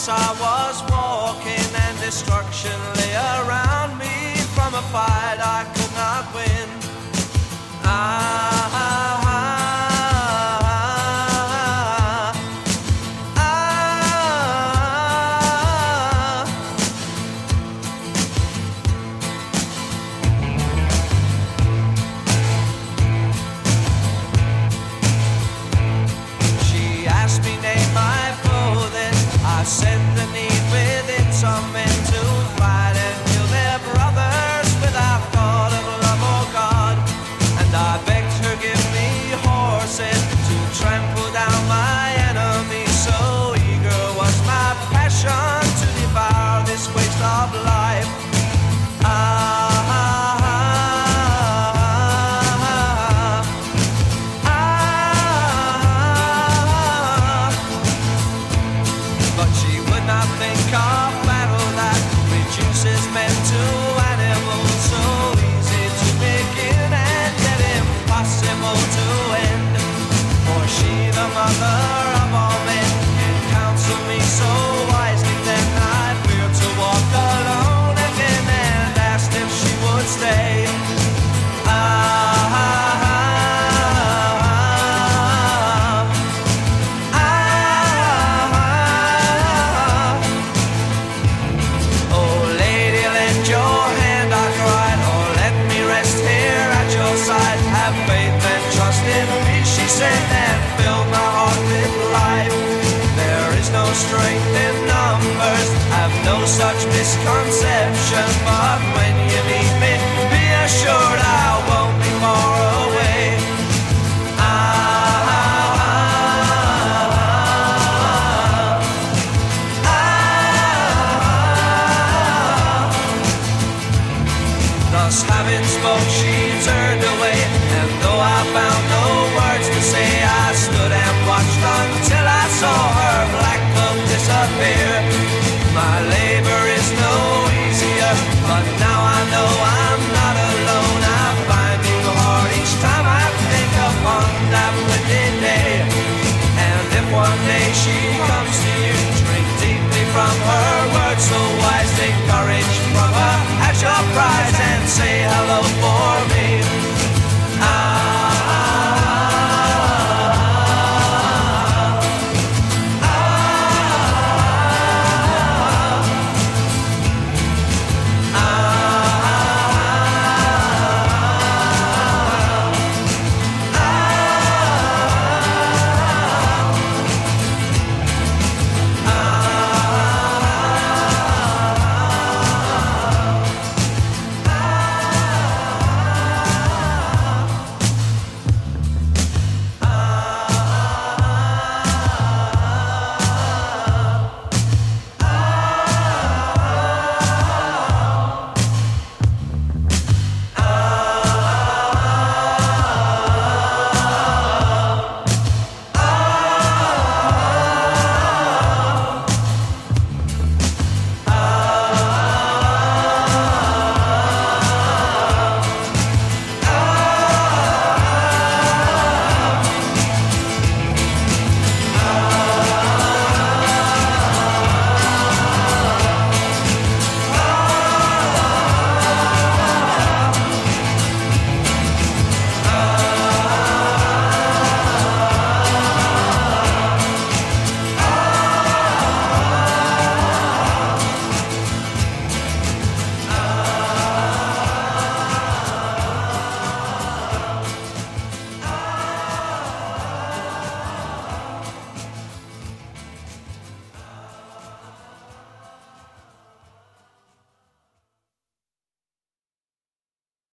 Once I was walking and destruction lay around me. From a fight I could not win. She asked me name my foe, then I said the need within some men to fight and kill their brothers without thought of love or God. And I begged her give me horses to trample down my enemies. So eager was my passion to devour this waste of life. But she would not think of battle that reduces men to animals. So easy to begin and yet impossible to end. For she, the mother of all men, can counsel me so wisely. Then I feared to walk alone again and asked if she would stay. Oh lady, lend your hand, I cried, or let me rest here at your side. Have faith and trust in me, she said, and fill my heart with life. There is no strength in numbers, have no such misconception. But when you meet me, be assured I won't be far away. Thus having spoke, she turned away, and though I found no words to say, I stood and watched until I saw her black cloak disappear. My labor is no easier, but now I know I'm not alone. I find new heart each time I think upon that wicked day. And if one day she comes to you, drink deeply from her words so wise, take courage from her as your pride.